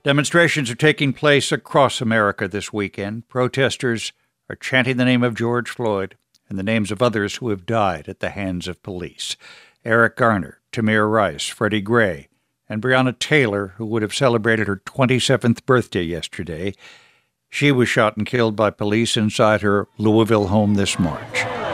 Demonstrations are taking place across America this weekend. Protesters are chanting the name of George Floyd and the names of others who have died at the hands of police. Eric Garner, Tamir Rice, Freddie Gray, and Breonna Taylor, who would have celebrated her 27th birthday yesterday. She was shot and killed by police inside her Louisville home this March.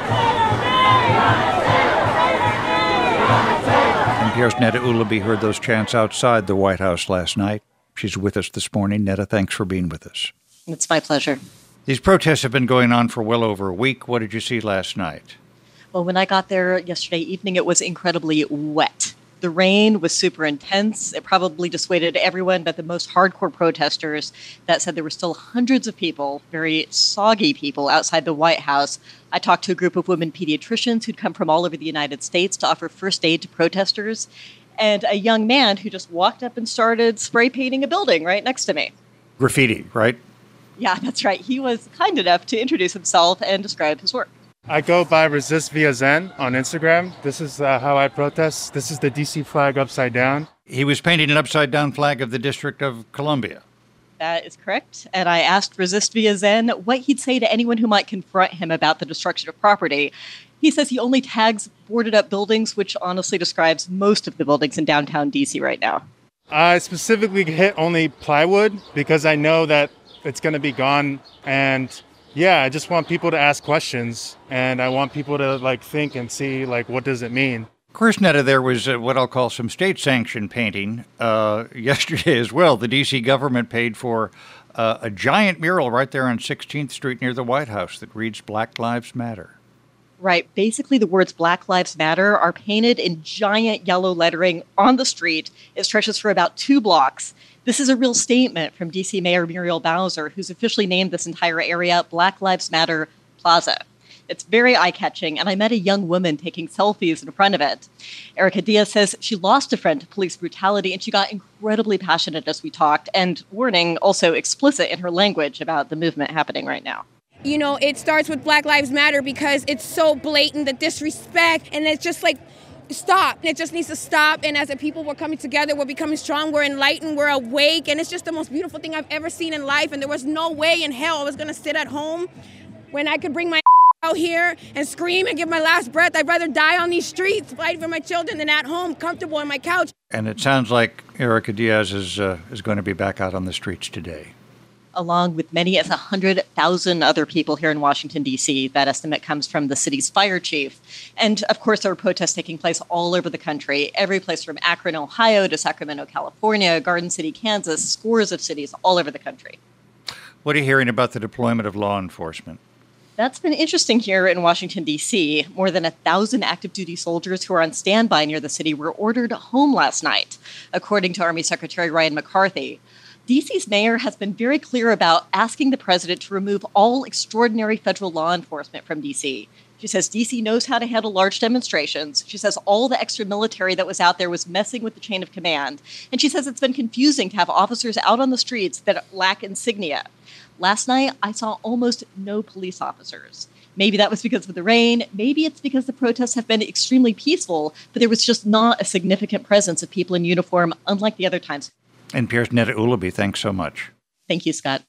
NPR's Netta Ulaby heard those chants outside the White House last night. She's with us this morning. Netta, thanks for being with us. It's my pleasure. These protests have been going on for well over a week. What did you see last night? Well, when I got there yesterday evening, it was incredibly wet. The rain was super intense. It probably dissuaded everyone but the most hardcore protesters. That said, there were still hundreds of people, very soggy people, outside the White House. I talked to a group of women pediatricians who'd come from all over the United States to offer first aid to protesters, and a young man who just walked up and started spray painting a building right next to me. Graffiti, right? Yeah, that's right. He was kind enough to introduce himself and describe his work. I go by Resist Via Zen on Instagram. This is how I protest. This is the DC flag upside down. He was painting an upside-down flag of the District of Columbia. That is correct. And I asked Resist Via Zen what he'd say to anyone who might confront him about the destruction of property. He says he only tags boarded-up buildings, which honestly describes most of the buildings in downtown DC right now. I specifically hit only plywood because I know that it's going to be gone. And yeah, I just want people to ask questions, and I want people to think and see what does it mean. Of course, Netta, there was what I'll call some state-sanctioned painting yesterday as well. The D.C. government paid for a giant mural right there on 16th Street near the White House that reads Black Lives Matter. Right. Basically, the words Black Lives Matter are painted in giant yellow lettering on the street. It stretches for about 2 blocks. This is a real statement from D.C. Mayor Muriel Bowser, who's officially named this entire area Black Lives Matter Plaza. It's very eye-catching, and I met a young woman taking selfies in front of it. Erica Diaz says she lost a friend to police brutality, and she got incredibly passionate as we talked, and, warning, also explicit in her language about the movement happening right now. You know, it starts with Black Lives Matter because it's so blatant, the disrespect, and it's just stop. It just needs to stop, and as a people, we're coming together, we're becoming strong, we're enlightened, we're awake, and it's just the most beautiful thing I've ever seen in life, and there was no way in hell I was going to sit at home when I could bring my out here and scream and give my last breath. I'd rather die on these streets fighting for my children than at home, comfortable on my couch. And it sounds like Erica Diaz is going to be back out on the streets today, along with many as 100,000 other people here in Washington, D.C. That estimate comes from the city's fire chief. And, of course, there are protests taking place all over the country, every place from Akron, Ohio to Sacramento, California, Garden City, Kansas, scores of cities all over the country. What are you hearing about the deployment of law enforcement? That's been interesting here in Washington, D.C. More than 1,000 active duty soldiers who are on standby near the city were ordered home last night, according to Army Secretary Ryan McCarthy. D.C.'s mayor has been very clear about asking the president to remove all extraordinary federal law enforcement from D.C. She says D.C. knows how to handle large demonstrations. She says all the extra military that was out there was messing with the chain of command. And she says it's been confusing to have officers out on the streets that lack insignia. Last night, I saw almost no police officers. Maybe that was because of the rain. Maybe it's because the protests have been extremely peaceful, but there was just not a significant presence of people in uniform, unlike the other times. NPR's Netta Ulaby, thanks so much. Thank you, Scott.